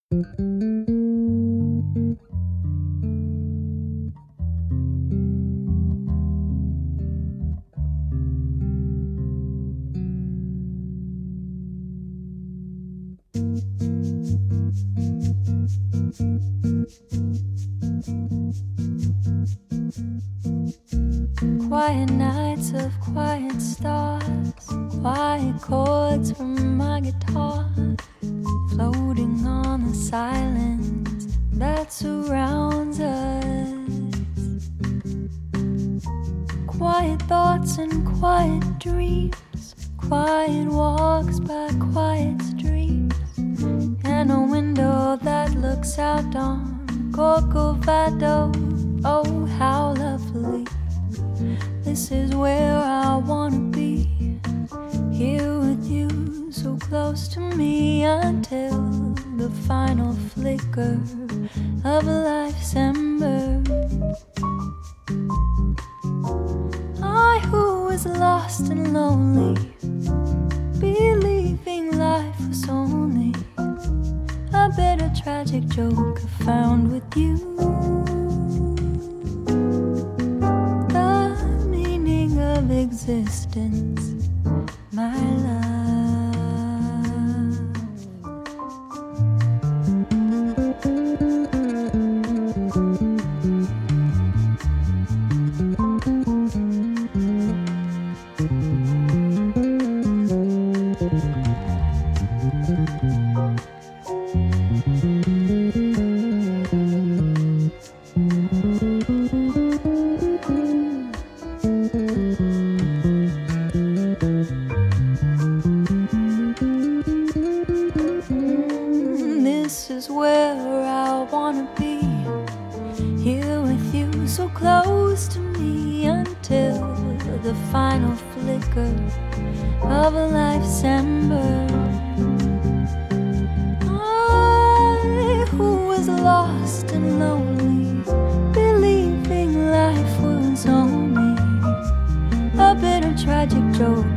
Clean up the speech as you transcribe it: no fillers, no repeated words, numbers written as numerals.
Quiet nights of quiet stars, quiet chords from my guitar, floating on the silence that surrounds us. Quiet thoughts and quiet dreams, quiet walks by quiet streams, and a window that looks out on Corcovado. Oh, how lovely. This is where I wanna be, here with you, so close to me, until the final flicker of life's ember. I who was lost and lonely, believing life was only a bitter tragic joke I found with you. Of existence, my love. This is where I wanna be, here with you, so close to me, until the final flicker of life's ember. I who was lost and lonely, believing life was only a bitter tragic joke